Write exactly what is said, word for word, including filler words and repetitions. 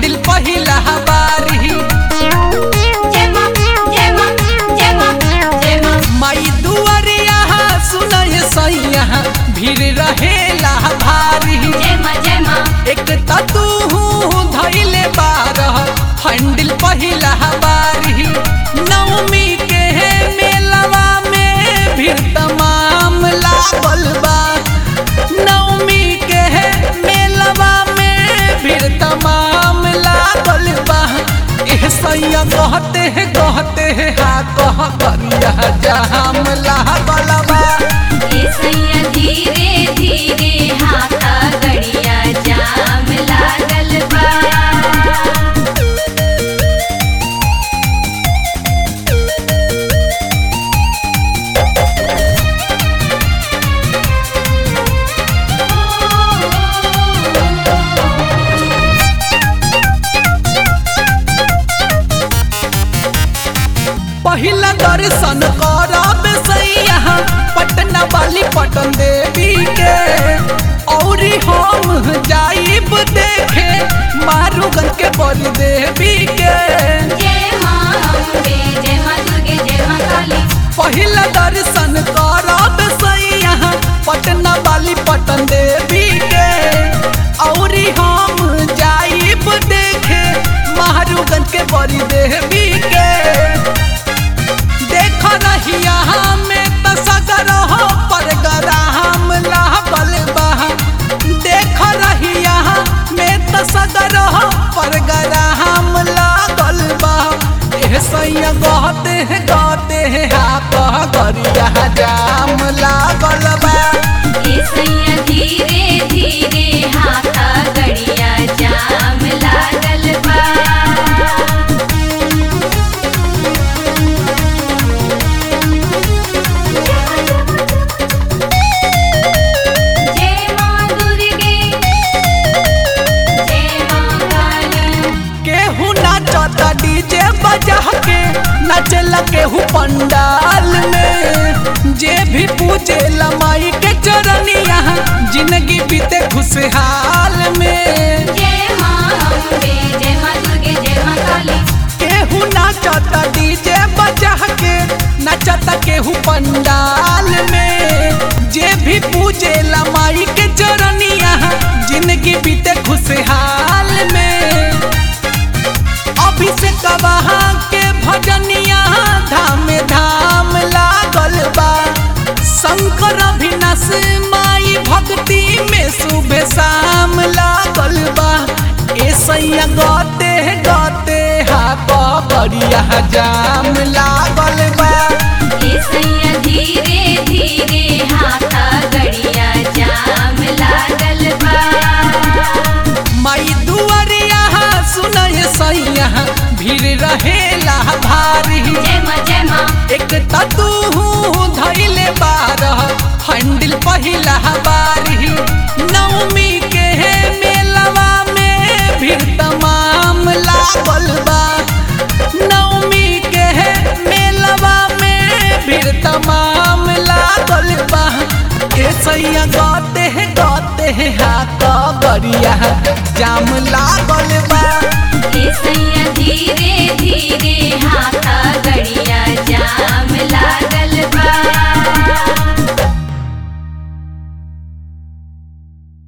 handle पहिला बारी माई दुआरिया सुनय सैया भीड़ रहेला भारी एक तू धैले बारह हंडिल पहिला बारी नवमी के मेलवा में भीड़ तमाम लागल बा नवमी के मेलवा में भीड़ तमाम लागल बा एह सैया कहते कहते हा कह करिया जाम लागल बा धीरे धीरे हाथा गड़िया जाम लागल बा पहिला दर्शन करब सैया पटना वाली पटन देवी के और हम जाइब देखे मारूगन के बड़ी देवी के जय मां अम्बे जय मां दुर्गे जय मां काली पहिला दर्शन करब सैया पटना वाली पटन देवी के और हम जाइब देखे मारूगन के बड़ी देवी के देख रहिया में तसगर हो परगराम लागल बा देख रहिया में तसगर हो परगराम लागल बा एह सैया गहते गहते हा कह गरिया जाम लागल बा ए सैया धीरे धीरे हाथा गड़िया जाम लागल बा जय मां दुर्गे जय मां काली केहू नाचता डीजे बजा के नचल केहू पंडाल में जे भी पूजे लमाई के चरनिया जिंदगी बीते खुशहाल में जय मां अम्बे जय मां दुर्गे जय मां काली केहू नाचता डीजे बजा के नचता केहू पंडाल में जे भी पूजे लमाई के चरनिया जिंदगी बीते खुशहाल में अभिषेक वहाँ के भजनिया धाम धाम लागल बा शंकर अभिनाश माई भक्ति में सुबह शाम लागल बा ए सैया गाते गाते हा बढ़िया जाम लागल बा ए सैया धीरे धीरे हाथा गड़िया जाम लागल बा माई दुआरिया सुनय सैया भीड़ रहेला भारी जय मां जय मां एक तू धैले बारह हंडिल पहिला बारी नवमी के मेलवा में भीड़ तमाम लागल बा नवमी के मेलवा में भीड़ तमाम लागल बा ए सैया गाते गाते हा गरिया जाम लागल बा ए सैया धीरे धीरे हाथा